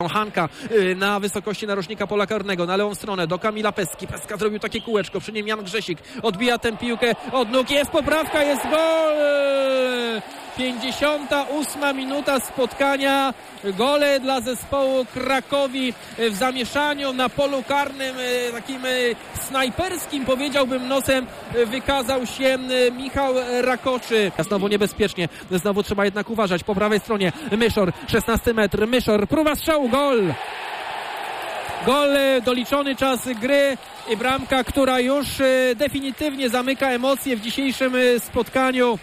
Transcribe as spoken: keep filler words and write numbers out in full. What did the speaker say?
Hanka na wysokości narożnika pola karnego, na lewą stronę do Kamila Peski. Peska zrobił takie kółeczko, przy nim Jan Grzesik odbija tę piłkę od nóg, jest poprawka, jest gol! pięćdziesiąta ósma minuta spotkania. Gole dla zespołu Krakowi w zamieszaniu na polu karnym, takim snajperskim, powiedziałbym, nosem wykazał się Michał Rakoczy. Znowu niebezpiecznie, znowu trzeba jednak uważać. Po prawej stronie Myszor, szesnasty metr, Myszor, próba strzału, gol! Gol, doliczony czas gry i bramka, która już definitywnie zamyka emocje w dzisiejszym spotkaniu.